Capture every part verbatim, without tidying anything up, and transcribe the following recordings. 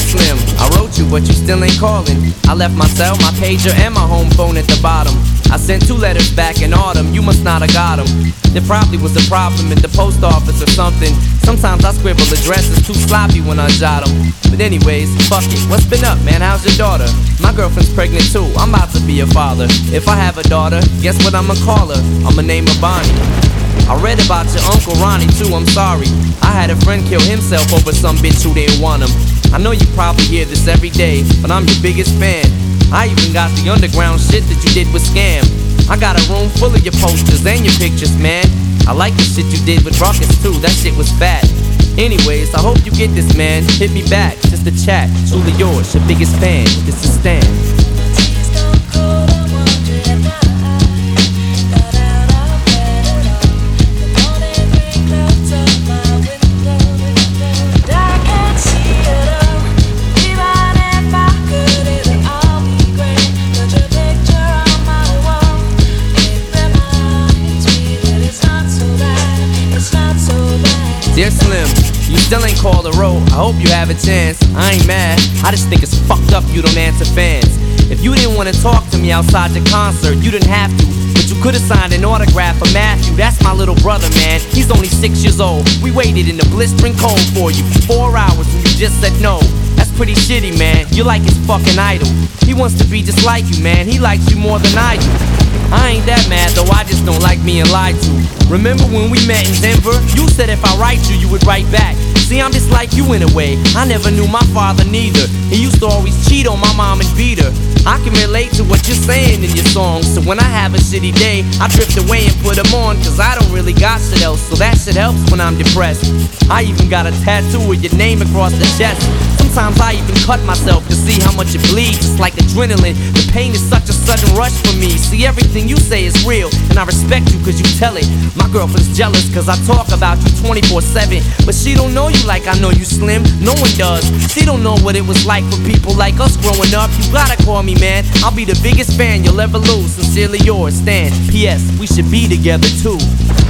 Slim, I wrote you, but you still ain't calling. I left my cell, my pager, and my home phone at the bottom. I sent two letters back in autumn, you must not have got them. There probably was a problem at the post office or something. Sometimes I scribble addresses too sloppy when I jot them. But anyways, fuck it, what's been up, man? How's your daughter? My girlfriend's pregnant too, I'm about to be a father. If I have a daughter, guess what I'ma call her? I'ma name her Bonnie. I read about your Uncle Ronnie too, I'm sorry. I had a friend kill himself over some bitch who didn't want him. I know you probably hear this every day, but I'm your biggest fan. I even got the underground shit that you did with Scam. I got a room full of your posters and your pictures, man. I like the shit you did with Ruckus too, that shit was fat. Anyways, I hope you get this, man. Hit me back, just a chat. Truly yours, your biggest fan. This is Stan. Dear Slim, you still ain't called a road. I hope you have a chance. I ain't mad, I just think it's fucked up you don't answer fans. If you didn't wanna talk to me outside your concert, you didn't have to, but you could've signed an autograph for Matthew. That's my little brother, man, he's only six years old. We waited in the blistering cold for you for four hours and you just said no. That's pretty shitty, man, you're like his fucking idol. He wants to be just like you, man, he likes you more than I do. I ain't that mad though, I just don't like being lied to. Remember when we met in Denver? You said if I write you, you would write back. See, I'm just like you in a way, I never knew my father neither. He used to always cheat on my mom and beat her. I can relate to what you're saying in your songs, so when I have a shitty day, I drift away and put them on, cause I don't really got shit else, so that shit helps when I'm depressed. I even got a tattoo with your name across the chest. Sometimes I even cut myself to see how much it bleeds. It's like adrenaline, the pain is such a sudden rush for me. See, everything you say is real, and I respect you cause you tell it. My girlfriend's jealous cause I talk about you twenty-four seven, but she don't know you like I know you, Slim. No one does. She don't know what it was like for people like us growing up. You gotta call me, man, I'll be the biggest fan you'll ever lose. Sincerely yours, Stan. P S. We should be together too.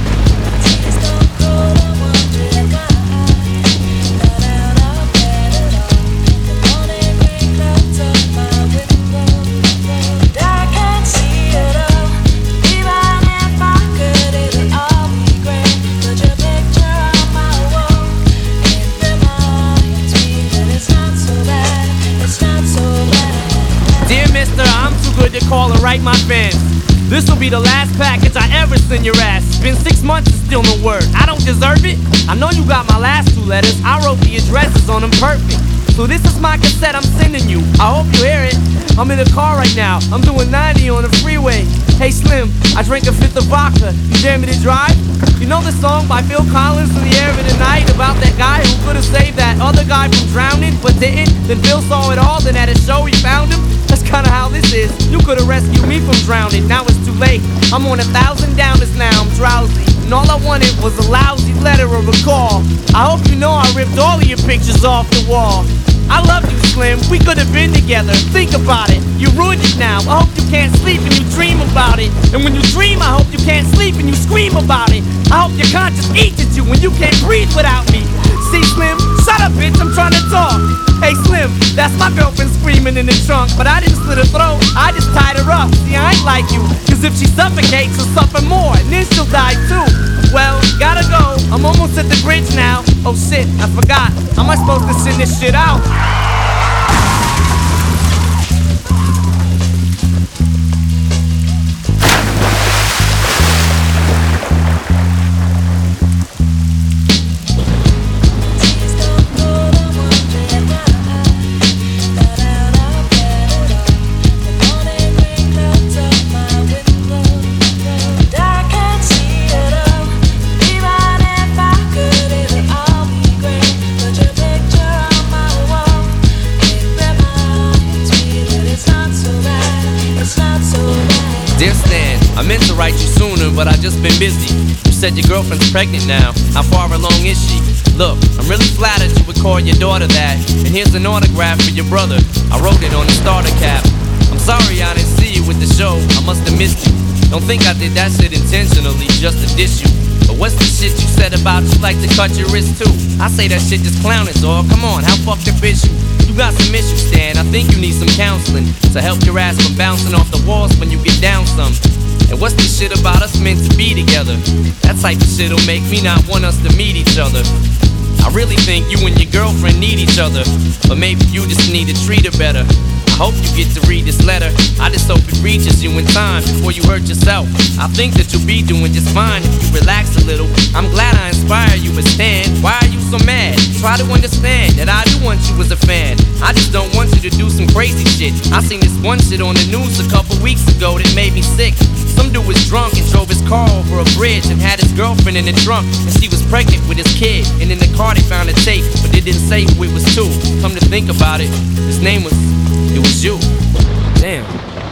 To call and write my fans. This'll be the last package I ever send your ass. It's been six months and still no word. I don't deserve it. I know you got my last two letters. I wrote the addresses on them perfect. So this is my cassette I'm sending you. I hope you hear it. I'm in the car right now. I'm doing ninety on the freeway. Hey Slim, I drank a fifth of vodka. You dare me to drive? You know the song by Phil Collins, In the Air of the Night, about that guy who could've saved that other guy from drowning but didn't? Then Phil saw it all, then at a show he found him. That's kinda how this is. You could've rescued me from drowning, now it's too late. I'm on a thousand downers now, I'm drowsy, and all I wanted was a lousy letter or a call. I hope you know I ripped all of your pictures off the wall. I love you, Slim, we could've been together. Think about it, you ruined it now. I hope you can't sleep and you dream about it. And when you dream, I hope you can't sleep and you scream about it. I hope your conscience eats at you when you can't breathe without me. See, Slim, shut up, bitch, I'm trying to talk. Hey, Slim, that's my girlfriend screaming in the trunk, but I didn't slit her throat, I just tied her up. See, I ain't like you, cause if she suffocates, she'll suffer more, and then she'll die too. Well, gotta go, I'm almost at the bridge now. Oh shit, I forgot, how am I supposed to send this shit out? Dear Stan, I meant to write you sooner, but I just been busy. You said your girlfriend's pregnant now. How far along is she? Look, I'm really flattered you would call your daughter that. And here's an autograph for your brother. I wrote it on the starter cap. I'm sorry I didn't see you with the show. I must have missed you. Don't think I did that shit intentionally just to diss you. But what's the shit you said about you like to cut your wrist too? I say that shit just clowning, dog. Come on, how fucked up is you? You got some issues, Stan. I think you need some counseling to help your ass from bouncing off the walls when you get down some. And what's this shit about us meant to be together? That type of shit'll make me not want us to meet each other. I really think you and your girlfriend need each other, but maybe you just need to treat her better. I hope you get to read this letter. I just hope it reaches you in time before you hurt yourself. I think that you'll be doing just fine if you relax a little. I'm glad I inspire you, but Stan, why are you so mad? Try to understand that I do want you as a fan. I just don't want you to do some crazy shit. I seen this one shit on the news a couple weeks ago that made me sick. Some dude was drunk and drove his car over a bridge and had his girlfriend in the trunk, and she was pregnant with his kid. And in the car they found a tape, but they didn't say who it was to. Come to think about it, his name was, it was you. Damn.